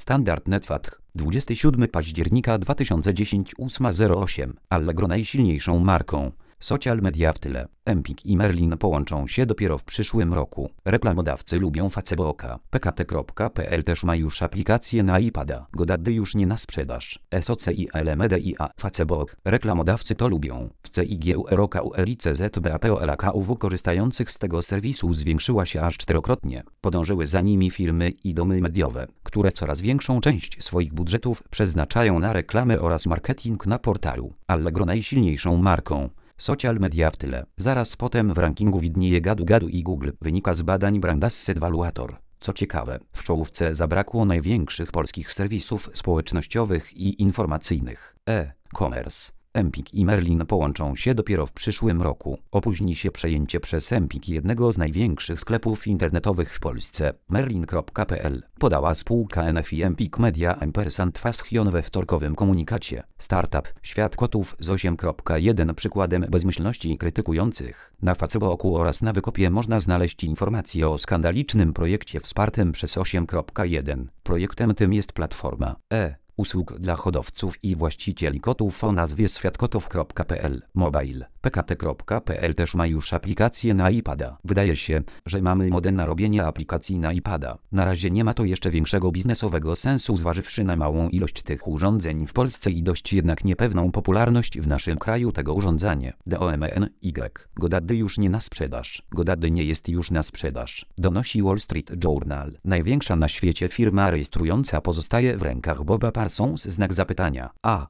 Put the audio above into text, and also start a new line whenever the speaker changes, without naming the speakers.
Standard Network, 27 października 2010 8:08. Allegro najsilniejszą marką. Social media w tyle. Empik i Merlin połączą się dopiero w przyszłym roku. Reklamodawcy lubią Facebooka. PKT.pl też ma już aplikację na iPada. Godaddy już nie na sprzedaż. SOCILMEDIA Facebook. Reklamodawcy to lubią. W CIGUROKULICZBAPOLAKUW korzystających z tego serwisu zwiększyła się aż 4-krotnie. Podążyły za nimi firmy i domy mediowe, które coraz większą część swoich budżetów przeznaczają na reklamy oraz marketing na portalu. Allegro najsilniejszą marką. Social media w tyle. Zaraz potem w rankingu widnieje Gadu i Google. Wynika z badań Brand Asset Valuator. Co ciekawe, w czołówce zabrakło największych polskich serwisów społecznościowych i informacyjnych. E-commerce. Empik i Merlin połączą się dopiero w przyszłym roku. Opóźni się przejęcie przez Empik jednego z największych sklepów internetowych w Polsce, Merlin.pl, podała spółka NFI Empik Media Fashion we wtorkowym komunikacie. Startup Świat Kotów z 8.1 przykładem bezmyślności krytykujących. Na Facebooku oraz na Wykopie można znaleźć informacje o skandalicznym projekcie wspartym przez 8.1. Projektem tym jest platforma usług dla hodowców i właścicieli kotów o nazwie światkotów.pl. Mobile. PKT.pl też ma już aplikację na iPada. Wydaje się, że mamy modę na robienie aplikacji na iPada. Na razie nie ma to jeszcze większego biznesowego sensu, zważywszy na małą ilość tych urządzeń w Polsce i dość jednak niepewną popularność w naszym kraju tego urządzenia. DOMNY. Godaddy już nie na sprzedaż. Godaddy nie jest już na sprzedaż, donosi Wall Street Journal. Największa na świecie firma rejestrująca pozostaje w rękach Boba Parsons. Znak zapytania.